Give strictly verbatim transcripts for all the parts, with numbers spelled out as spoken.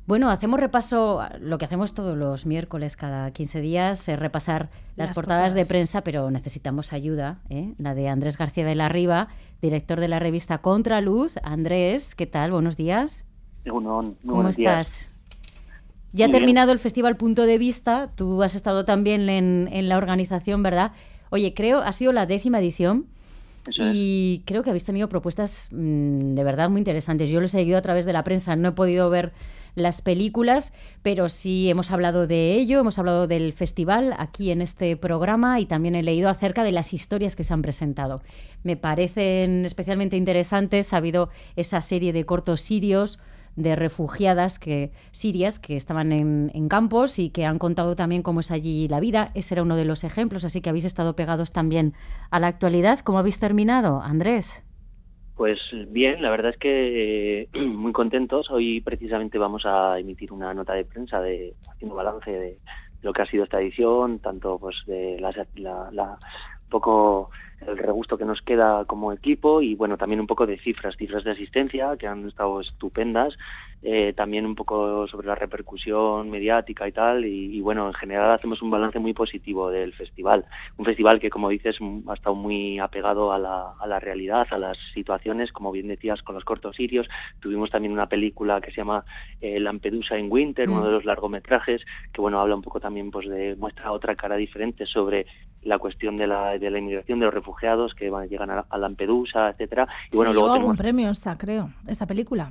Bueno, hacemos repaso, lo que hacemos todos los miércoles, cada quince días, es repasar las, las portadas, portadas de prensa, pero necesitamos ayuda, ¿eh? La de Andrés García de la Riva, director de la revista Contraluz. Andrés, ¿qué tal? Buenos días. Bueno, muy ¿Cómo buenos estás? Días. Ya ha Muy terminado bien. el Festival Punto de Vista, tú has estado también en, en la organización, ¿verdad? Oye, creo, ha sido la décima edición. Eso y es. Creo que habéis tenido propuestas mmm, de verdad muy interesantes. Yo lo he seguido a través de la prensa, no he podido ver las películas, pero sí hemos hablado de ello, hemos hablado del festival aquí en este programa y también he leído acerca de las historias que se han presentado. Me parecen especialmente interesantes. Ha habido esa serie de cortos sirios de refugiadas que, sirias que estaban en, en campos y que han contado también cómo es allí la vida. Ese era uno de los ejemplos, así que habéis estado pegados también a la actualidad. ¿Cómo habéis terminado, Andrés? Pues bien, la verdad es que eh, muy contentos. Hoy precisamente vamos a emitir una nota de prensa de haciendo balance de lo que ha sido esta edición, tanto pues de la, la, la un poco el regusto que nos queda como equipo y bueno, también un poco de cifras, cifras de asistencia que han estado estupendas, eh, también un poco sobre la repercusión mediática y tal, y, y bueno, en general hacemos un balance muy positivo del festival, un festival que como dices ha estado muy apegado a la, a la realidad, a las situaciones, como bien decías, con los cortos sirios. Tuvimos también una película que se llama eh, Lampedusa in Winter, mm. uno de los largometrajes, que bueno, habla un poco también pues de, muestra otra cara diferente sobre la cuestión de la, de la inmigración, de los refugiados que van, llegan a, a Lampedusa, etcétera. Y bueno, se luego llevó tenemos... algún premio esta, creo, esta película.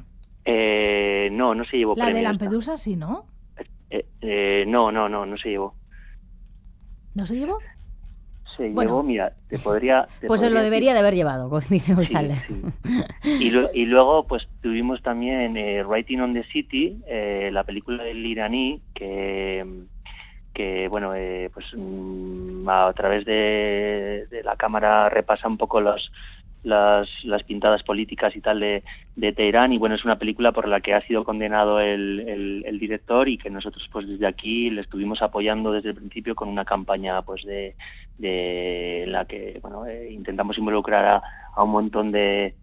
Eh, no, no se llevó la premio. La de Lampedusa, esta. Sí, ¿no? Eh, eh, no, no, no, no se llevó. ¿No se llevó? Se bueno. llevó, mira, te podría... Te pues podría se lo debería decir... de haber llevado, como dice González. Sí, sí. Y, lo, y luego, pues, tuvimos también eh, Writing on the City, eh, la película del iraní, que... que bueno, eh, pues mmm, a través de, de la cámara repasa un poco los, las, las pintadas políticas y tal de, de Teherán, y bueno, es una película por la que ha sido condenado el, el, el director y que nosotros pues desde aquí le estuvimos apoyando desde el principio con una campaña pues de, de la que bueno eh, intentamos involucrar a, a un montón de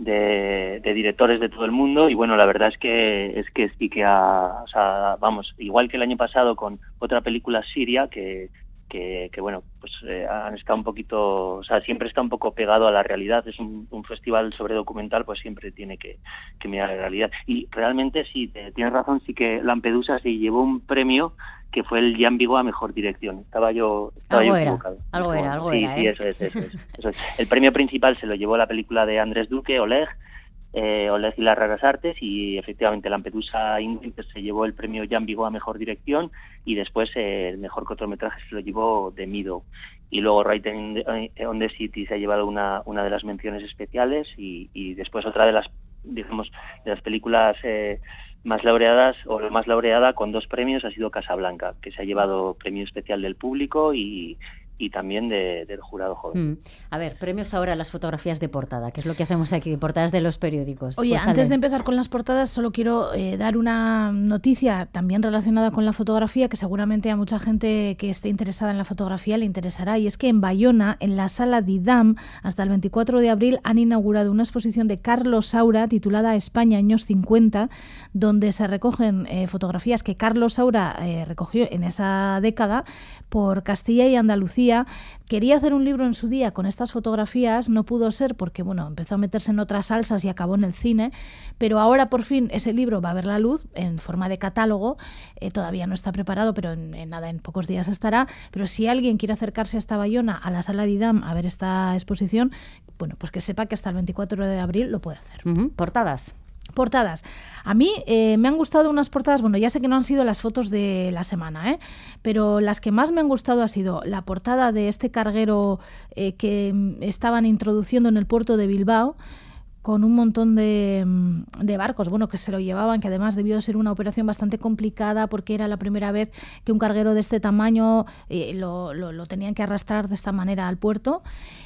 De, de directores de todo el mundo y bueno, la verdad es que es que sí que ha, o sea, vamos, igual que el año pasado con otra película siria que que, que bueno, pues eh, han estado un poquito, o sea, siempre está un poco pegado a la realidad. Es un, un festival sobre documental, pues siempre tiene que, que mirar la realidad. Y realmente sí, te, tienes razón, sí que Lampedusa se llevó un premio que fue el Jan Vigo a mejor dirección. Estaba yo, estaba algo yo era, equivocado. algo sí, era, algo sí, era, sí, ¿eh? eso es, eso es, eso es. El premio principal se lo llevó la película de Andrés Duque, Oleg, eh, Oleg y las raras artes, y efectivamente Lampedusa se llevó el premio Jan Vigo a mejor dirección y después eh, el mejor cortometraje se lo llevó The Meadow. Y luego Writing on the City se ha llevado una, una de las menciones especiales y, y después otra de las, digamos, de las películas eh, más laureadas, o la más laureada con dos premios ha sido Casablanca, que se ha llevado premio especial del público y, y también de, del jurado joven. Mm. A ver, premios ahora a las fotografías de portada, que es lo que hacemos aquí, portadas de los periódicos. Oye, pues, antes dale. de empezar con las portadas, solo quiero eh, dar una noticia también relacionada con la fotografía, que seguramente a mucha gente que esté interesada en la fotografía le interesará, y es que en Bayona, en la Sala Didam, hasta el veinticuatro de abril, han inaugurado una exposición de Carlos Saura titulada España años cincuenta, donde se recogen eh, fotografías que Carlos Saura eh, recogió en esa década por Castilla y Andalucía. Quería hacer un libro en su día con estas fotografías, no pudo ser porque bueno, empezó a meterse en otras salsas y acabó en el cine, pero ahora por fin ese libro va a ver la luz en forma de catálogo, eh, todavía no está preparado, pero en, en nada, en pocos días estará. Pero si alguien quiere acercarse hasta Bayona, a la Sala Didam, a ver esta exposición, bueno, pues que sepa que hasta el veinticuatro de abril lo puede hacer. Uh-huh. Portadas. Portadas. A mí eh, me han gustado unas portadas, bueno, ya sé que no han sido las fotos de la semana, ¿eh? Pero las que más me han gustado ha sido la portada de este carguero eh, que estaban introduciendo en el puerto de Bilbao, con un montón de, de barcos, bueno, que se lo llevaban, que además debió ser una operación bastante complicada porque era la primera vez que un carguero de este tamaño eh, lo, lo, lo tenían que arrastrar de esta manera al puerto.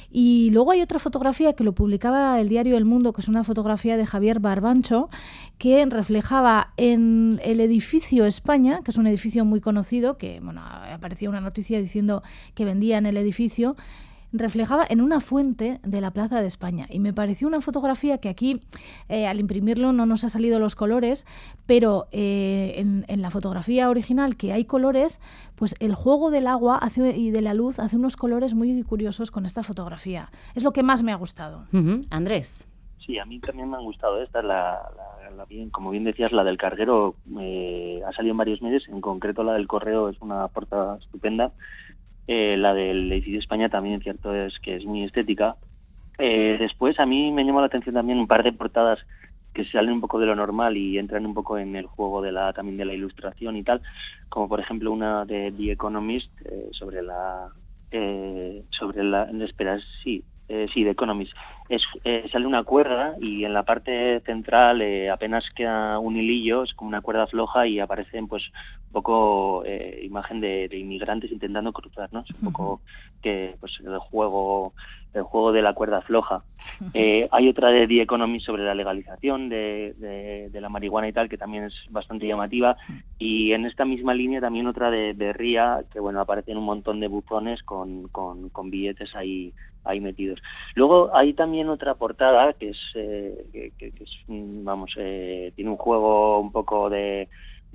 Y luego hay otra fotografía que lo publicaba el diario El Mundo, que es una fotografía de Javier Barbancho, que reflejaba en el edificio España, que es un edificio muy conocido, que bueno, aparecía una noticia diciendo que vendían el edificio, reflejaba en una fuente de la Plaza de España. Y me pareció una fotografía que aquí, eh, al imprimirlo, no nos ha salido los colores, pero eh, en, en la fotografía original, que hay colores, pues el juego del agua hace, y de la luz hace unos colores muy curiosos con esta fotografía. Es lo que más me ha gustado. Uh-huh. Andrés. Sí, a mí también me han gustado esta, la, la, la bien, como bien decías, la del carguero eh, ha salido en varios medios, en concreto la del correo es una portada estupenda, eh, la del edificio España también, cierto, es que es muy estética. Eh, después a mí me llamó la atención también un par de portadas que salen un poco de lo normal y entran un poco en el juego de la también de la ilustración y tal, como por ejemplo una de The Economist eh, sobre la eh, sobre la espera sí Eh, sí, The Economist. Es, eh, sale una cuerda y en la parte central eh, apenas queda un hilillo, es como una cuerda floja y aparecen pues un poco eh, imagen de, de inmigrantes intentando cruzar, ¿no? Es un poco que pues el juego el juego de la cuerda floja. Eh, hay otra de The Economist sobre la legalización de, de, de la marihuana y tal, que también es bastante llamativa, y en esta misma línea también otra de, de R I A, que bueno, aparecen un montón de buzones con, con, con billetes ahí ahí metidos. Luego hay también otra portada que es, eh, que, que, que es vamos, eh, tiene un juego un poco de,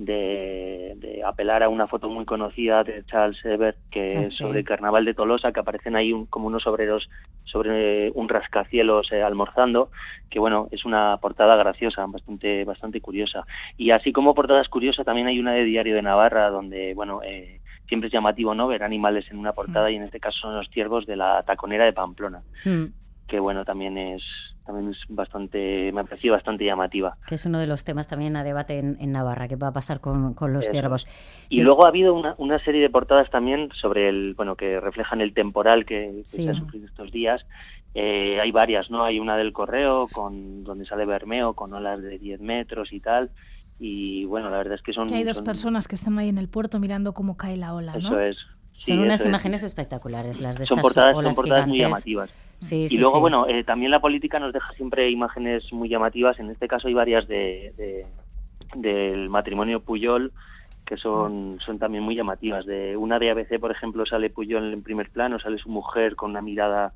de, de apelar a una foto muy conocida de Charles Hebert, que es sobre el Carnaval de Tolosa, que aparecen ahí un, como unos obreros sobre un rascacielos eh, almorzando, que bueno, es una portada graciosa, bastante bastante curiosa. Y así como portadas curiosas, también hay una de Diario de Navarra, donde bueno, eh, siempre es llamativo, ¿no?, ver animales en una portada, y en este caso son los ciervos de la Taconera de Pamplona, mm. que bueno, también es también es bastante, me ha parecido bastante llamativa. Que es uno de los temas también a debate en, en Navarra, ¿qué va a pasar con, con los Eso. ciervos? Y Yo... luego ha habido una, una serie de portadas también sobre el, bueno, que reflejan el temporal que, que sí. se ha sufrido estos días. Eh, hay varias, ¿no? Hay una del Correo, con donde sale Bermeo, con olas de diez metros y tal. Y bueno, la verdad es que son... Que hay dos son... personas que están ahí en el puerto mirando cómo cae la ola, ¿no? Eso es. Sí, son unas imágenes es. espectaculares, las de son estas portadas, olas Son portadas gigantes. muy llamativas. Sí, y sí, luego, sí. bueno, eh, también la política nos deja siempre imágenes muy llamativas. En este caso hay varias de, de del matrimonio Pujol, que son, son también muy llamativas. De una de A B C, por ejemplo, sale Pujol en primer plano, sale su mujer con una mirada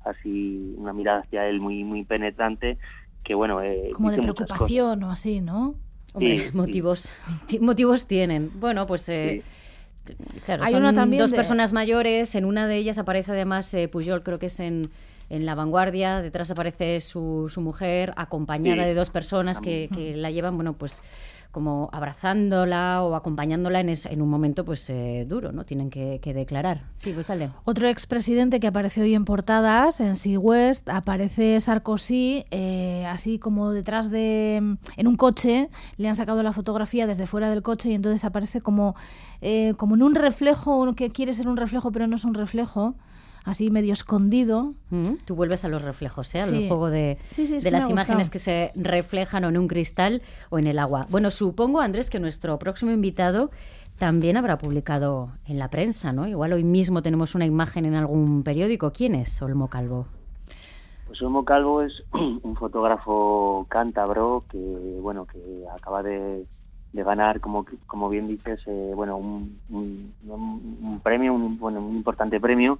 así, una mirada hacia él muy muy penetrante, que bueno... Eh, como de preocupación o así, ¿no? Hombre, sí, motivos, sí. motivos tienen. Bueno, pues... Eh, sí. Claro, Hay son una también dos de... personas mayores, en una de ellas aparece además eh, Pujol, creo que es en, en La Vanguardia, detrás aparece su, su mujer, acompañada sí. de dos personas que, que la llevan, bueno, pues como abrazándola o acompañándola en, es, en un momento pues eh, duro, ¿no? Tienen que, que declarar. Sí, pues dale. Otro expresidente que apareció hoy en portadas, en Sea West, aparece Sarkozy, eh, así como detrás de... en un coche, le han sacado la fotografía desde fuera del coche y entonces aparece como, eh, como en un reflejo, que quiere ser un reflejo pero no es un reflejo, así medio escondido. Mm, tú vuelves a los reflejos, ¿eh? Al sí. juego de, sí, sí, de las imágenes que se reflejan o en un cristal o en el agua. Bueno, supongo, Andrés, que nuestro próximo invitado también habrá publicado en la prensa, ¿no? Igual hoy mismo tenemos una imagen en algún periódico. ¿Quién es Olmo Calvo? Pues Olmo Calvo es un fotógrafo cántabro que, bueno, que acaba de... de ganar, como como bien dices, eh, bueno, un, un, un premio, un, bueno, un importante premio,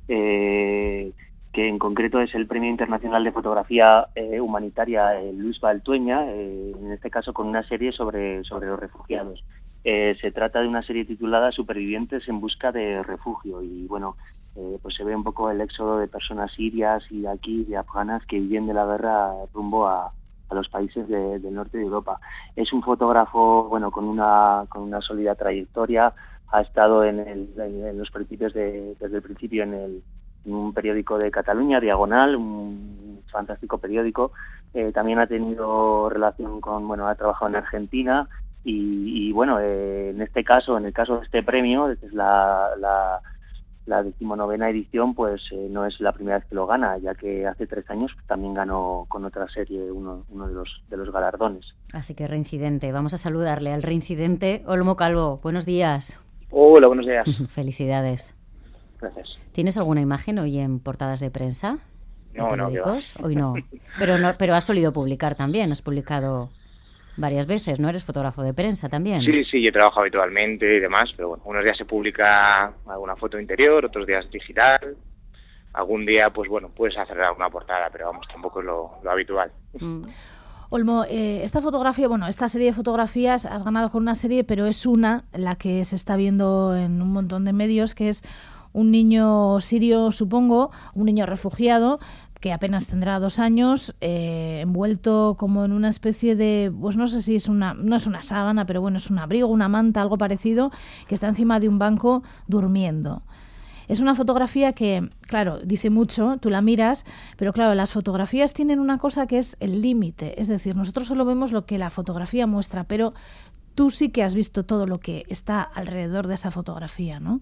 eh, que en concreto es el Premio Internacional de Fotografía eh, Humanitaria eh, Luis Baltueña, eh, en este caso con una serie sobre sobre los refugiados. Eh, se trata de una serie titulada Supervivientes en busca de refugio y bueno, eh, pues se ve un poco el éxodo de personas sirias y de aquí, de afganas, que huyen de la guerra rumbo a a los países de, del norte de Europa. Es un fotógrafo, bueno, con una con una sólida trayectoria, ha estado en, el, en, en los principios de, desde el principio en, el, en un periódico de Cataluña, Diagonal, un fantástico periódico. Eh, también ha tenido relación con, bueno, ha trabajado en Argentina y, y bueno, eh, en este caso, en el caso de este premio, que es la, la la decimonovena edición, pues eh, no es la primera vez que lo gana, ya que hace tres años también ganó con otra serie uno, uno de los de los galardones. Así que reincidente. Vamos a saludarle al reincidente Olmo Calvo. Buenos días. Hola, buenos días. Felicidades. Gracias. ¿Tienes alguna imagen hoy en portadas de prensa? No, no, ¿qué va? Hoy no. Pero no, pero has solido publicar también, has publicado varias veces, ¿no? Eres fotógrafo de prensa también. Sí, sí, yo trabajo habitualmente y demás, pero bueno, unos días se publica alguna foto interior, otros días digital, algún día, pues bueno, puedes hacer alguna portada, pero vamos, tampoco es lo, lo habitual. Mm. Olmo, eh, esta fotografía, bueno, esta serie de fotografías has ganado con una serie, pero es una, la que se está viendo en un montón de medios, que es un niño sirio, supongo, un niño refugiado, que apenas tendrá dos años, eh, envuelto como en una especie de, pues no sé si es una, no es una sábana, pero bueno, es un abrigo, una manta, algo parecido, que está encima de un banco durmiendo. Es una fotografía que, claro, dice mucho, tú la miras, pero claro, las fotografías tienen una cosa que es el límite. Es decir, nosotros solo vemos lo que la fotografía muestra, pero tú sí que has visto todo lo que está alrededor de esa fotografía, ¿no?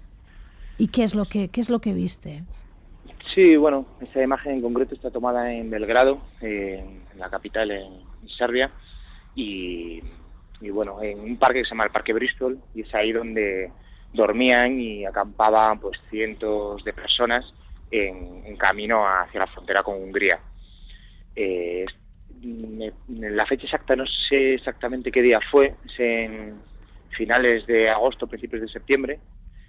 ¿Y qué es lo que, qué es lo que viste? Sí, bueno, esa imagen en concreto está tomada en Belgrado, eh, en la capital, en Serbia, y, y bueno, en un parque que se llama el Parque Bristol, y es ahí donde dormían y acampaban pues cientos de personas en, en camino hacia la frontera con Hungría. Eh, me, la fecha exacta no sé exactamente qué día fue, es en finales de agosto, principios de septiembre,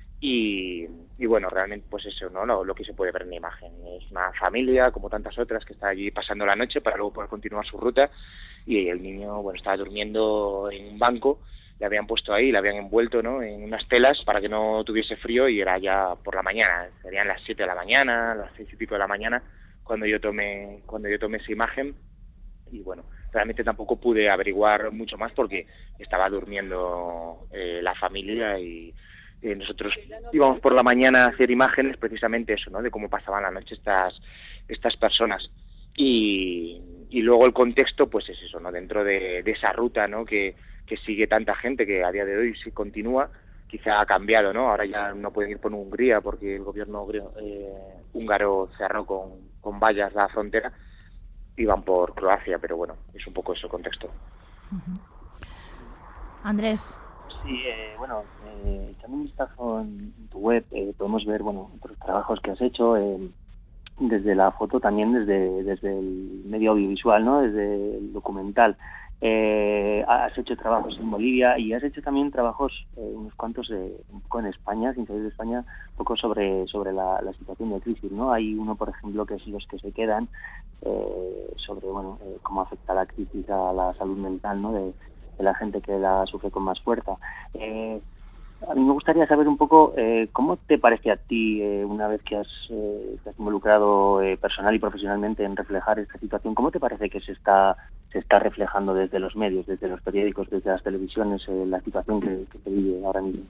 y, y bueno, realmente pues eso, ¿no? Lo, lo que se puede ver en la imagen. Es una familia, como tantas otras, que está allí pasando la noche para luego poder continuar su ruta, y el niño, bueno, estaba durmiendo en un banco. Le habían puesto ahí, le habían envuelto, ¿no?, en unas telas para que no tuviese frío, y era ya por la mañana, serían las siete de la mañana, las seis y pico de la mañana, cuando yo tomé, cuando yo tomé esa imagen. Y bueno, realmente tampoco pude averiguar mucho más porque estaba durmiendo eh, la familia, y eh, nosotros íbamos por la mañana a hacer imágenes, precisamente eso, ¿no?, de cómo pasaban la noche estas, estas personas. Y, y luego el contexto, pues es eso, ¿no?, dentro de, de esa ruta, ¿no?, que que sigue tanta gente, que a día de hoy sí continúa, quizá ha cambiado, ¿no? Ahora ya no pueden ir por Hungría porque el gobierno eh, húngaro cerró con, con vallas la frontera, y van por Croacia, pero bueno, es un poco ese contexto. Uh-huh. Andrés. Sí, eh, bueno, eh, echando un vistazo en tu web, eh, podemos ver, bueno, otros trabajos que has hecho, eh, desde la foto, también desde, desde el medio audiovisual, ¿no?, desde el documental. Eh, has hecho trabajos en Bolivia y has hecho también trabajos, eh, unos cuantos, eh, un poco en España, sin salir de España, un poco sobre sobre la, la situación de crisis, ¿no? Hay uno, por ejemplo, que es Los que se quedan, eh, sobre, bueno, eh, cómo afecta la crisis a la salud mental, ¿no?, de, de la gente que la sufre con más fuerza. Eh, A mí me gustaría saber un poco eh, cómo te parece a ti, eh, una vez que has, eh, te has involucrado eh, personal y profesionalmente en reflejar esta situación, ¿cómo te parece que se está se está reflejando desde los medios, desde los periódicos, desde las televisiones, eh, la situación que, que se vive ahora mismo?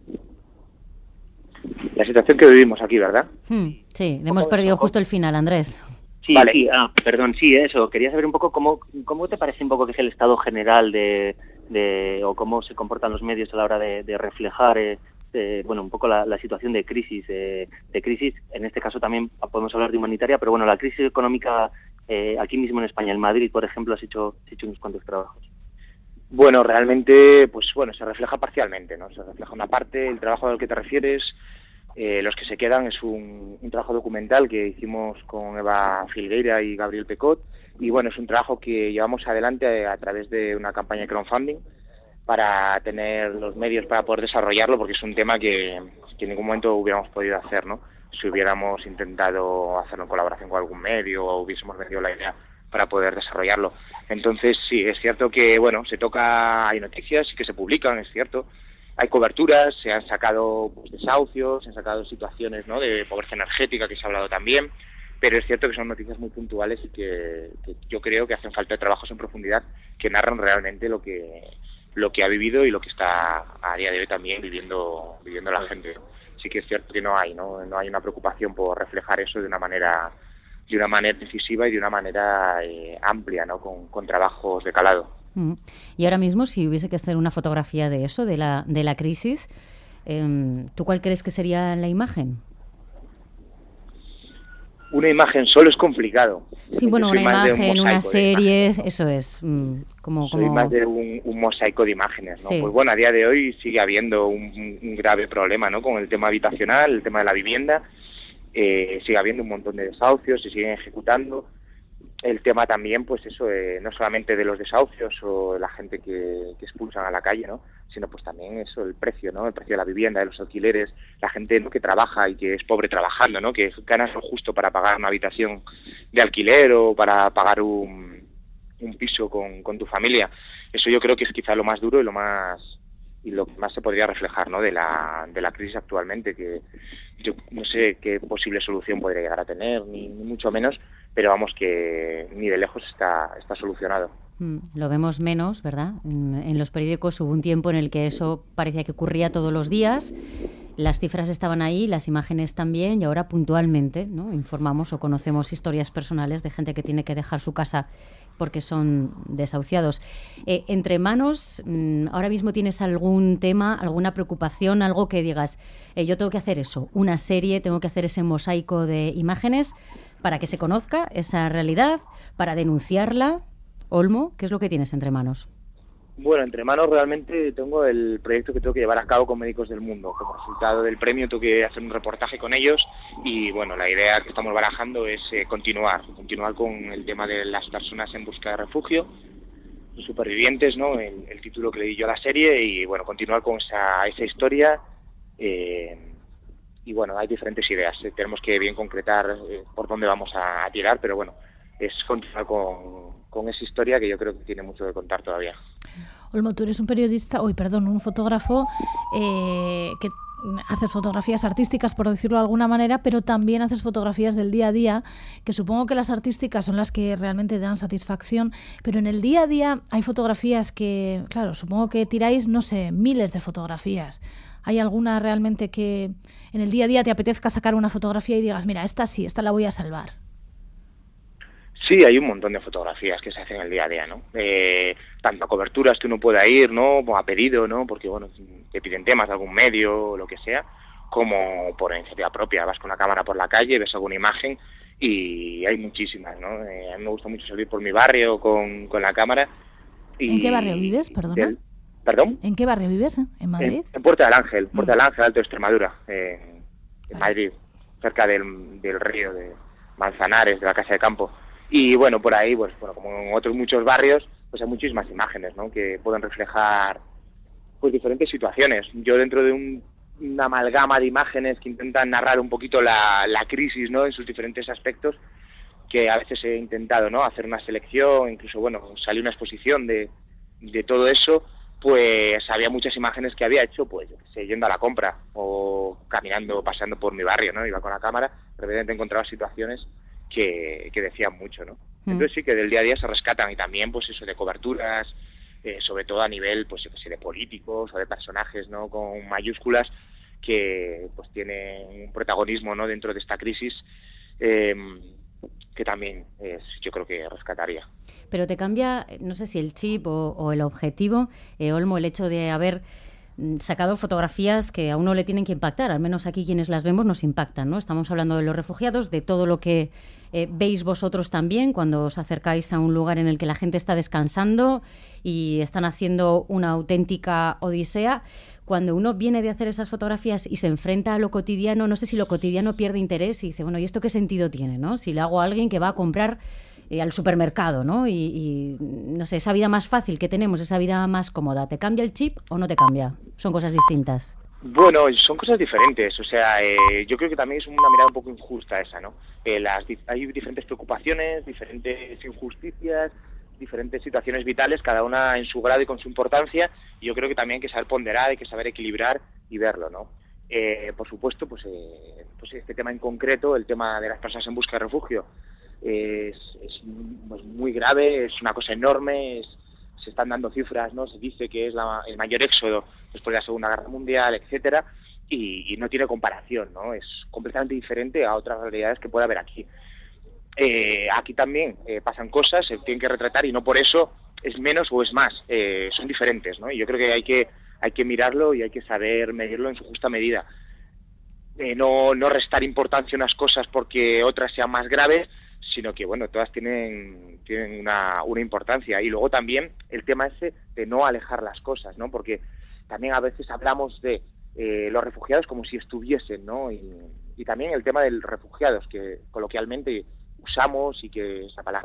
La situación que vivimos aquí, ¿verdad? Hmm, sí, le hemos perdido justo el final, Andrés. Sí, vale. sí, ah, perdón, sí, eso. Quería saber un poco cómo, cómo te parece un poco que es el estado general de, de o cómo se comportan los medios a la hora de, de reflejar, eh, de, bueno, un poco la, la situación de crisis, eh, de crisis. En este caso también podemos hablar de humanitaria, pero bueno, la crisis económica eh, aquí mismo en España, en Madrid, por ejemplo, has hecho, has hecho unos cuantos trabajos. Bueno, realmente, pues bueno, se refleja parcialmente, ¿no? Se refleja una parte, el trabajo al que te refieres. Eh, Los que se quedan es un, un trabajo documental que hicimos con Eva Filgueira y Gabriel Pecot, y bueno, es un trabajo que llevamos adelante a, a través de una campaña de crowdfunding para tener los medios para poder desarrollarlo, porque es un tema que, que en ningún momento hubiéramos podido hacer, ¿no?, si hubiéramos intentado hacerlo en colaboración con algún medio o hubiésemos vendido la idea para poder desarrollarlo. Entonces sí, es cierto que bueno, se toca, hay noticias que se publican, es cierto, hay coberturas, se han sacado pues, desahucios, se han sacado situaciones, ¿no?, de pobreza energética, que se ha hablado también, pero es cierto que son noticias muy puntuales y que, que yo creo que hacen falta trabajos en profundidad que narran realmente lo que lo que ha vivido y lo que está a día de hoy también viviendo viviendo la gente. Sí que es cierto que no hay, ¿no? No hay una preocupación por reflejar eso de una manera de una manera decisiva y de una manera eh, amplia, ¿no?, con, con trabajos de calado. Mm. Y ahora mismo, si hubiese que hacer una fotografía de eso, de la de la crisis, eh, ¿tú cuál crees que sería la imagen? Una imagen solo es complicado. Sí, bueno, una imagen, un una serie, eso es. Mm, como, soy como... más de un, un mosaico de imágenes, ¿no? Sí. Pues bueno, a día de hoy sigue habiendo un, un grave problema, ¿no?, con el tema habitacional, el tema de la vivienda. Eh, sigue habiendo un montón de desahucios, se siguen ejecutando. el tema también, pues eso, eh, no solamente de los desahucios o la gente que, que expulsan a la calle, ¿no? Sino pues también eso, el precio, ¿no? El precio de la vivienda, de los alquileres, la gente, ¿no?, que trabaja y que es pobre trabajando, ¿no? Que gana lo justo para pagar una habitación de alquiler o para pagar un, un piso con, con tu familia. Eso yo creo que es quizá lo más duro y lo más y lo que más se podría reflejar, ¿no?, de la de la crisis actualmente, que yo no sé qué posible solución podría llegar a tener, ni, ni mucho menos, pero vamos, que ni de lejos está está solucionado. Mm, lo vemos menos, ¿verdad? En, en los periódicos hubo un tiempo en el que eso parecía que ocurría todos los días, las cifras estaban ahí, las imágenes también, y ahora puntualmente, ¿no?, informamos o conocemos historias personales de gente que tiene que dejar su casa porque son desahuciados. Eh, entre manos, mmm, ahora mismo tienes algún tema, alguna preocupación, algo que digas, eh, yo tengo que hacer eso, una serie, tengo que hacer ese mosaico de imágenes para que se conozca esa realidad, para denunciarla. Olmo, ¿qué es lo que tienes entre manos? Bueno, entre manos realmente tengo el proyecto que tengo que llevar a cabo con Médicos del Mundo. Como resultado del premio tengo que hacer un reportaje con ellos y bueno, la idea que estamos barajando es eh, continuar, continuar con el tema de las personas en busca de refugio, los supervivientes, ¿no?, el, el título que le di yo a la serie, y bueno, continuar con esa, esa historia. Eh, y bueno, hay diferentes ideas, eh, tenemos que bien concretar eh, por dónde vamos a, a tirar, pero bueno, es continuar con, con esa historia que yo creo que tiene mucho que contar todavía. Olmo, tú eres un periodista, hoy, perdón, un fotógrafo eh, que haces fotografías artísticas, por decirlo de alguna manera, pero también haces fotografías del día a día, que supongo que las artísticas son las que realmente te dan satisfacción, pero en el día a día hay fotografías que, claro, supongo que tiráis, no sé, miles de fotografías. ¿Hay alguna realmente que en el día a día te apetezca sacar una fotografía y digas, mira, esta sí, esta la voy a salvar? Sí, hay un montón de fotografías que se hacen el día a día, ¿no? Eh, tanto a coberturas que uno pueda ir, ¿no?, o a pedido, ¿no?, porque, bueno, te piden temas de algún medio o lo que sea, como por iniciativa propia. Vas con la cámara por la calle, ves alguna imagen y hay muchísimas, ¿no? Eh, a mí me gusta mucho salir por mi barrio con, con la cámara. Y ¿En qué barrio vives, perdona? Del, ¿Perdón? ¿En qué barrio vives, eh? ¿En Madrid? En, en Puerta del Ángel, Puerta mm. del Ángel, Alto de Extremadura, eh, en vale. Madrid, cerca del, del río de Manzanares, de la Casa de Campo. Y bueno, por ahí, pues bueno, como en otros muchos barrios, pues hay muchísimas imágenes, ¿no?, que pueden reflejar pues diferentes situaciones. Yo dentro de un, una amalgama de imágenes que intentan narrar un poquito la, la crisis, ¿no?, en sus diferentes aspectos, que a veces he intentado, ¿no?, hacer una selección, incluso, bueno, salió una exposición de, de todo eso, pues había muchas imágenes que había hecho, pues, yo qué sé, yendo a la compra o caminando, paseando por mi barrio, ¿no?, iba con la cámara, de repente encontraba situaciones que, que decían mucho, ¿no? Mm. Entonces sí que del día a día se rescatan, y también pues eso de coberturas, eh, sobre todo a nivel, pues yo que sé, de políticos o de personajes, ¿no?, con mayúsculas, que pues tienen un protagonismo, ¿no?, dentro de esta crisis, eh, que también es, yo creo que rescataría. Pero te cambia, no sé si el chip o, o el objetivo, eh, Olmo, el hecho de haber sacado fotografías que a uno le tienen que impactar, al menos aquí quienes las vemos nos impactan, ¿no? Estamos hablando de los refugiados, de todo lo que eh, veis vosotros también cuando os acercáis a un lugar en el que la gente está descansando y están haciendo una auténtica odisea. Cuando uno viene de hacer esas fotografías y se enfrenta a lo cotidiano, no sé si lo cotidiano pierde interés y dice, bueno, ¿y esto qué sentido tiene, no? Si le hago a alguien que va a comprar eh, al supermercado, ¿no? Y, y, no sé, esa vida más fácil que tenemos, esa vida más cómoda, ¿te cambia el chip o no te cambia? Son cosas distintas. Bueno, son cosas diferentes, o sea, eh, yo creo que también es una mirada un poco injusta esa, ¿no? Eh, las, hay diferentes preocupaciones, diferentes injusticias, diferentes situaciones vitales, cada una en su grado y con su importancia, y yo creo que también hay que saber ponderar, hay que saber equilibrar y verlo, ¿no? Eh, por supuesto, pues, eh, pues este tema en concreto, el tema de las personas en busca de refugio, eh, es, es pues muy grave, es una cosa enorme, es, se están dando cifras, ¿no? Se dice que es la, el mayor éxodo después de la Segunda Guerra Mundial, etcétera, y, y no tiene comparación, ¿no? Es completamente diferente a otras realidades que puede haber aquí. Eh, aquí también eh, pasan cosas, se tienen que retratar y no por eso es menos o es más, eh, son diferentes, ¿no? Y yo creo que hay que hay que mirarlo y hay que saber medirlo en su justa medida. Eh, no, no restar importancia a unas cosas porque otras sean más graves, sino que, bueno, todas tienen, tienen una, una importancia. Y luego también el tema ese de no alejar las cosas, ¿no? Porque también a veces hablamos de eh, los refugiados como si estuviesen, ¿no? Y, y también el tema de los refugiados, que coloquialmente usamos y que esa palabra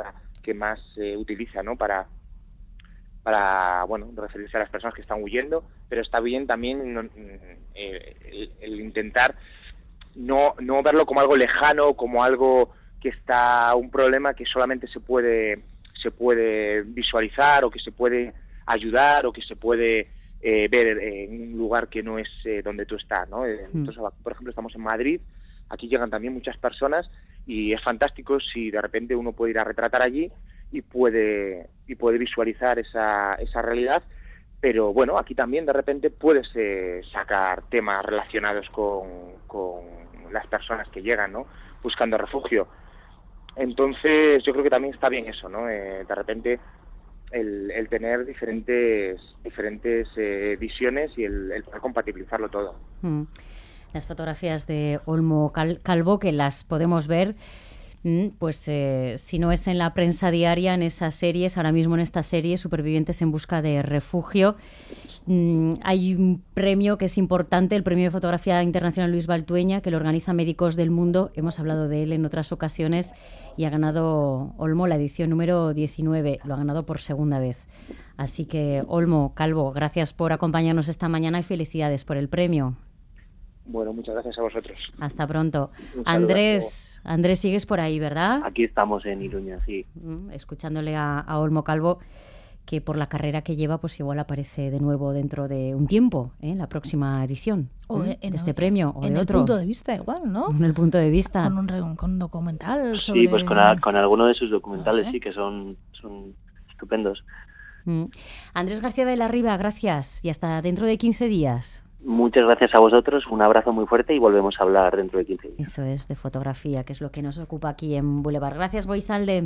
que más eh, utiliza, ¿no? Para, para, bueno, referirse a las personas que están huyendo, pero está bien también eh, el, el intentar no, no verlo como algo lejano, como algo que está, un problema que solamente se puede, se puede visualizar o que se puede ayudar o que se puede eh, ver en un lugar que no es eh, donde tú estás, ¿no? Entonces, por ejemplo, estamos en Madrid, aquí llegan también muchas personas y es fantástico si de repente uno puede ir a retratar allí y puede y puede visualizar esa, esa realidad, pero bueno, aquí también de repente puedes eh, sacar temas relacionados con, con las personas que llegan, ¿no? Buscando refugio. Entonces yo creo que también está bien eso, ¿no? Eh, de repente el, el tener diferentes diferentes eh, visiones y el, el poder compatibilizarlo todo. Mm. Las fotografías de Olmo Cal- Calvo, que las podemos ver, pues eh, si no es en la prensa diaria, en esas series, ahora mismo en esta serie, Supervivientes en busca de refugio. Mm, hay un premio que es importante, el Premio de Fotografía Internacional Luis Baltueña, que lo organiza Médicos del Mundo. Hemos hablado de él en otras ocasiones y ha ganado Olmo la edición número diecinueve, lo ha ganado por segunda vez. Así que, Olmo Calvo, gracias por acompañarnos esta mañana y felicidades por el premio. Bueno, muchas gracias a vosotros. Hasta pronto. Andrés, Andrés, sigues por ahí, ¿verdad? Aquí estamos en Iruña, sí. Escuchándole a, a Olmo Calvo, que por la carrera que lleva, pues igual aparece de nuevo dentro de un tiempo, ¿eh? La próxima edición o ¿eh? en, de este premio o en de el otro. punto de vista igual, ¿no? En el punto de vista. Con un, con un documental sobre... Sí, pues con, a, con alguno de sus documentales, no sé. sí, que son, son estupendos. Mm. Andrés García de la Riva, gracias. Y hasta dentro de quince días. Muchas gracias a vosotros, un abrazo muy fuerte y volvemos a hablar dentro de quince días. Eso es, de fotografía, que es lo que nos ocupa aquí en Boulevard. Gracias, Goizalde.